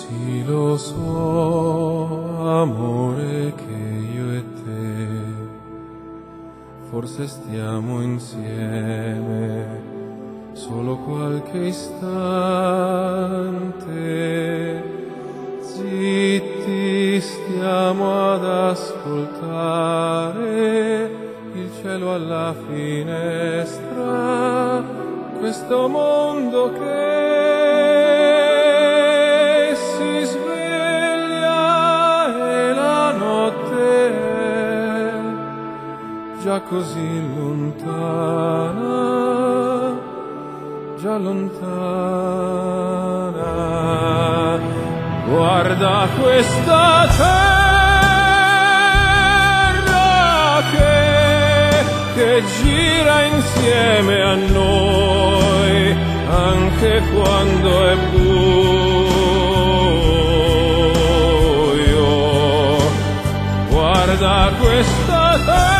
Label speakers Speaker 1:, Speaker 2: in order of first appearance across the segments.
Speaker 1: Sì, lo so, amore, che io e te forse stiamo insieme solo qualche istante. Zitti stiamo ad ascoltare il cielo alla finestra, questo mondo che si sveglia e la notte è già così lontana, già lontana. Guarda questa terra che gira insieme a noi anche quando è buio. Guarda questa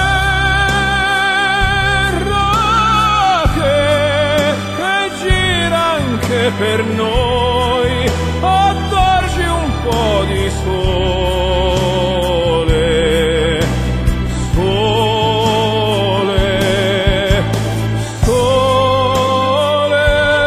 Speaker 1: terra che gira anche per noi. Attorgi un po' di sole, sole, sole.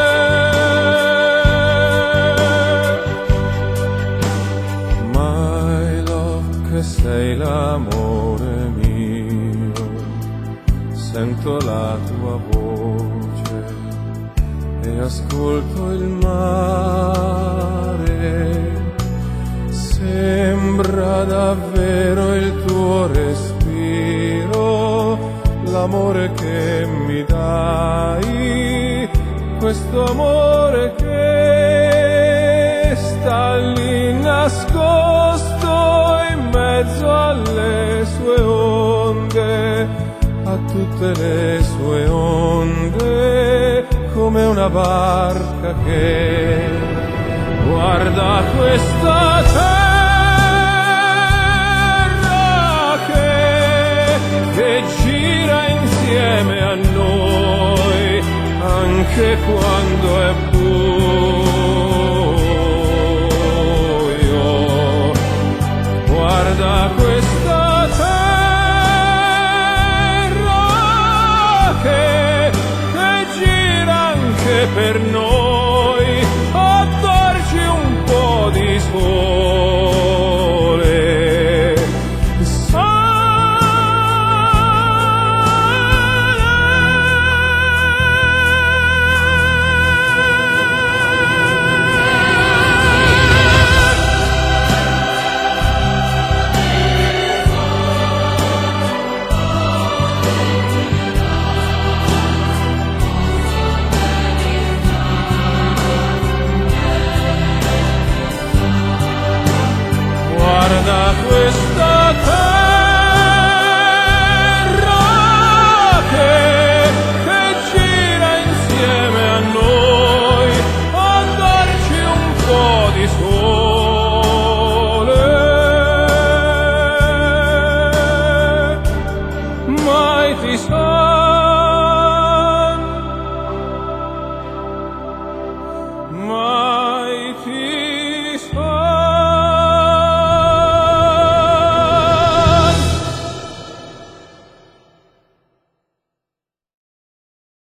Speaker 1: My love, che sei l'amore mio, sento la tua voce e ascolto il mare. Sembra davvero il tuo respiro, l'amore che mi dai, questo amore che sta lì nascosto in mezzo alle sue onde, a tutte le sue onde, come una barca che guarda questa terra che gira insieme a noi anche quando è buio. Guarda questa terra che gira anche per noi